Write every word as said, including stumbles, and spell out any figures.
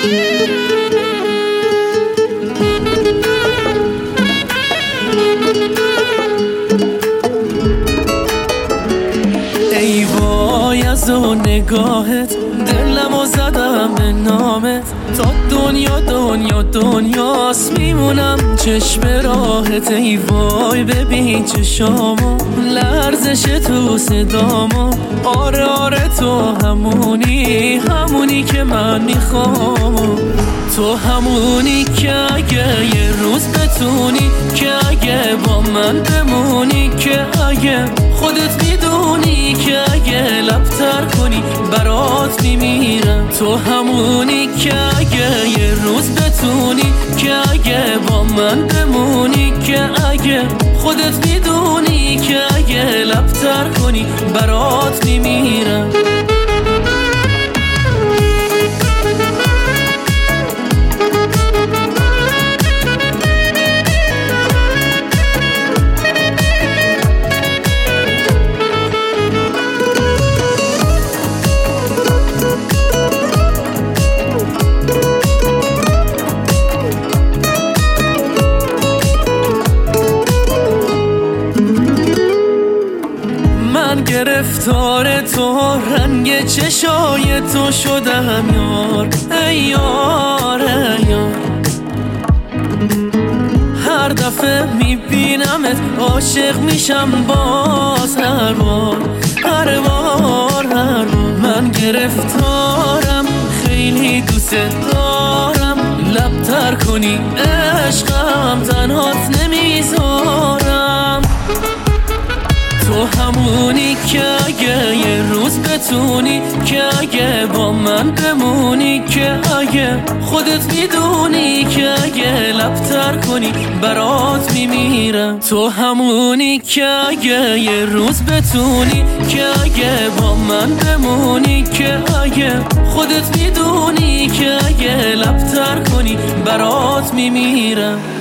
ای وای از اون نگاهت دلمو زدم به نامت، تا دنیا دنیا دنیاست میمونم چشم راهت. ای وای ببین چشامو، لرزش تو صدامو، آره آره تو همونی همونی که من میخوام، تو همونی که اگه یه روز بتونی، که اگه با من بمونی، که اگه خودت میدونی که اگه لبتر کنی برات میمیرم. تو همونی که اگه یه روز بتونی، که اگه با من بمونی، که اگه خودت میدونی که اگه لبتر کنی برات میمیرم. من گرفتار تو، رنگ چشای تو شدم یار، ای یار ای یار. هر دفعه میبینمت عاشق میشم باز، هر بار هر بار هر بار. من گرفتارم خیلی دوست دارم، لبتر کنی عشقم تنهات نمیذارم. تو همونی که اگه یه روز بتونی، که اگه با من بمونی، که اگه خودت میدونی که اگه لبتر کنی برات میمیرم. تو همونی که اگه یه روز بتونی، که اگه با من بمونی، که اگه خودت میدونی که اگه لبتر کنی برات میمیرم.